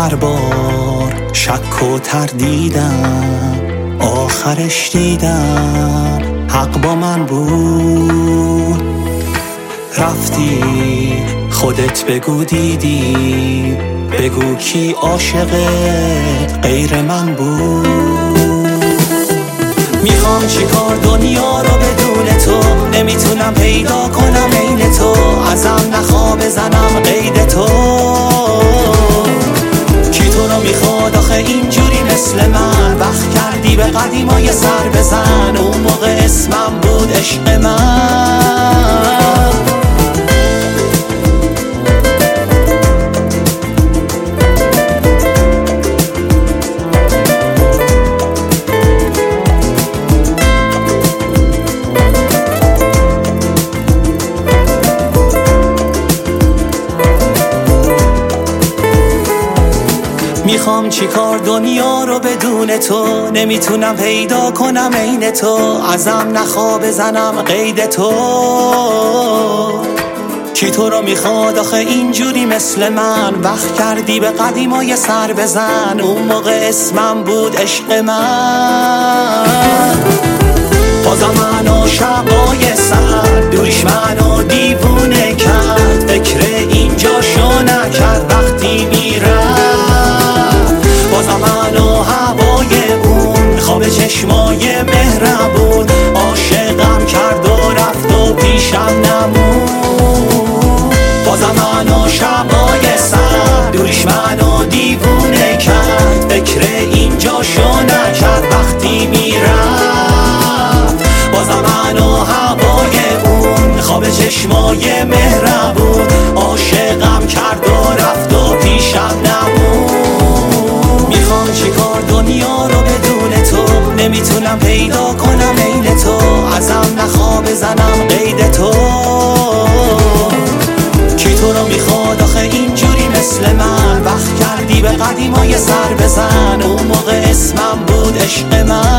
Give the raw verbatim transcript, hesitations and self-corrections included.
هر بار شک و تردیدم، آخرش دیدم حق با من بود. رفتی خودت بگو دیدی، بگو کی عاشقت غیر من بود. میخوام چیکار دنیا رو بدون تو، نمیتونم پیدا کنم عین تو، ازم نخواه بزنم قید تو. کی تو رو میخواد آخه اینجوری مثل من، وقت کردی به قدیمای سر بزن، اون موقع اسمم بود عشق من. میخوام چیکار دنیا رو بدون تو، نمیتونم پیدا کنم عین تو، ازم نخواه بزنم قید تو. کی تو رو میخواد آخه اینجوری مثل من، وقت کردی به قدیمای سر بزن، اون موقع اسمم بود عشق من. بازم منو شبای سر دوریش منو دیوونه کرد، فکر اینجا شو نکرد وقتی میرم. بازم منو هوای اون خواب چشمای مهربون، عاشقم کرد و رفت و پیشم نمون. بازم منو شبای سر دوریش منو دیوونه کرد، فکر اینجا شو نکرد وقتی میرفت. بازم منو هوای اون خواب چشمای مهربون، عاشقم کرد و رفت و پیشم نمون. میخوام چیکار دنیا رو بدون تو، نمیتونم پیدا کنم عین تو، ازم نخواه بزنم قید تو. کی تو رو میخواد آخه اینجوری مثل من، وقت کردی به قدیمای سر بزن، اون موقع اسمم بود عشق من.